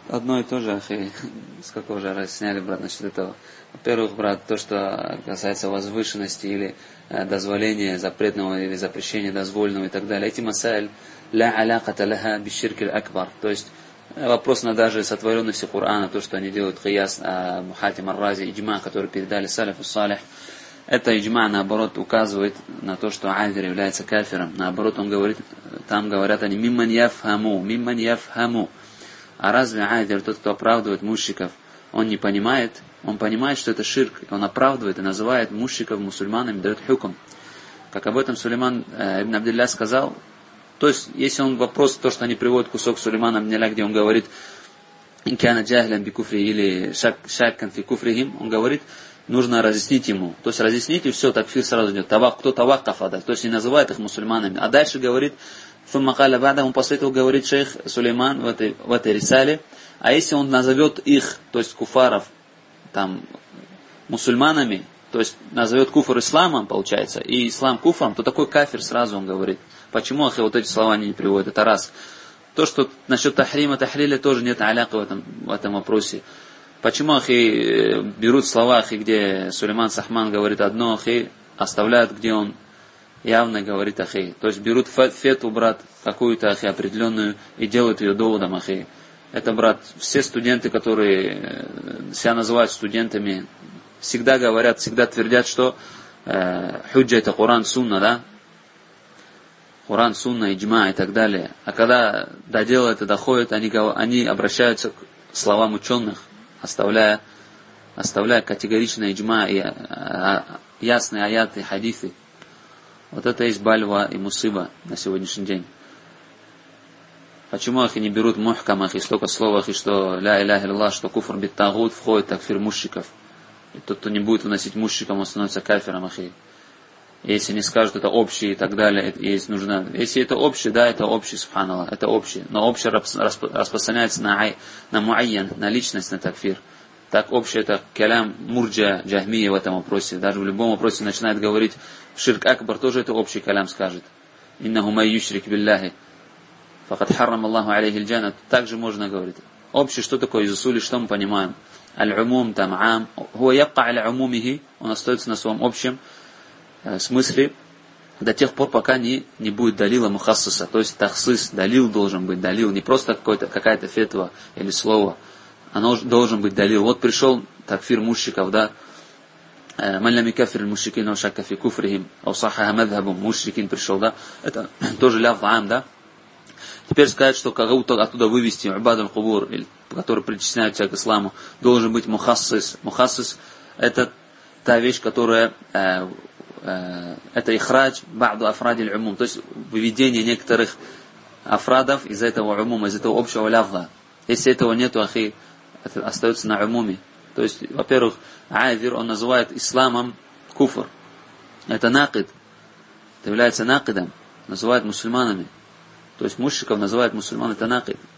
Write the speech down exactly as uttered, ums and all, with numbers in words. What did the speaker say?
Одно и то же, ахи, сколько уже разъясняли, брат, насчет этого. Во-первых, брат, то, что касается возвышенности или э, дозволения запретного или запрещения дозволенного и так далее. Эти масайль ля аляката лаха биширкиль акбар. То есть вопрос на даже сотворенности Корана, то, что они делают кияс, а, Мухатим ар-Рази, иджма, который передали салифу салих. Это иджма, наоборот, указывает на то, что Азир является кафиром. Наоборот, он говорит, там говорят они, мимман яфхаму, мимман яфхаму. А разве Азир, тот, кто оправдывает мушриков, он не понимает? Он понимает, что это ширк. Он оправдывает и называет мушриков мусульманами, дает хукм. Как об этом Сулейман э, ибн Абдилля сказал. То есть, если он вопрос, то, что они приводят кусок Сулеймана ибн Абдилля, где он говорит, инкана джахлян би куфри или шаккан фи куфрихим, он говорит, нужно разъяснить ему. То есть разъяснить, и все, такфир сразу идет. Тавак, кто таваккафа, то есть не называет их мусульманами. А дальше говорит, он после этого говорит шейх Сулейман в этой, в этой рисале, а если он назовет их, то есть куфаров, там, мусульманами, то есть назовет куфр исламом, получается, и ислам куфром, то такой кафир сразу он говорит. Почему ахи вот эти слова они не приводят? Это раз. То, что насчет тахрима, тахриля тоже нет аляка в этом, в этом вопросе. Почему ахи берут слова, ахи, где Сулейман Сахман говорит одно, ахи, оставляют, где он явно говорит ахи. То есть берут фету, брат, какую-то ахи определенную и делают ее доводом ахи. Это, брат, все студенты, которые себя называют студентами, всегда говорят, всегда твердят, что э, худжа это Коран, Сунна, да? Коран, Сунна, Иджма и так далее. А когда до дела это доходит, они, они обращаются к словам ученых, оставляя, оставляя категорично Иджма и а, ясные аяты, хадисы. Вот это есть бальва и мусиба на сегодняшний день. Почему их не берут мухкамах и столько словах, и что ля иляха илляллах, что куфр бит тагут входит такфир мушриков. И тот, кто не будет выносить мушрикам, он становится кафиром, ахи. Если не скажут, это общее и так далее, есть нужно. Если это общее, да, это общее, субханаллах, это общее. Но общее распространяется на, ай, на муайян, на личность, на такфир. Так общее это калям мурджа, джахмия в этом вопросе. Даже в любом вопросе начинает говорить, ширк акбар тоже это общий калям скажет. Иннаху май юшрик билляхи. Факат харрам Аллаху алейхи джанат. Также можно говорить. Общее, что такое из усули, что мы понимаем? Аль-умум, там, ам. Хуа ябка аля умумихи. Он остается на своем общем э, смысле до тех пор, пока не, не будет далила мухассаса. То есть тахсис, далил должен быть, далил. Не просто какая-то фетва или слово. Оно должен быть далил. Вот пришел такфир мушриков, да. Ман лям юкаффир аль-мушрикин ва шакка фи куфрихим, ау сахха мадхабум, мушрикин пришел, да. Это тоже ляфз ам, да. Теперь сказать, что кого-то оттуда вывести, убад аль-кубур, который причисляется к исламу, должен быть мухассис. Мухассис это та вещь, которая э, э, это ихрадж ба'ду афради аль-умум, то есть выведение некоторых афрадов из этого умума, из этого общего лявга. Если этого нету, ахи, это остается на умуме. То есть, во-первых, Азир, он называет исламом куфр. Это накид. Это является накидом. Называет мусульманами. То есть мушриков называют мусульман, это накид.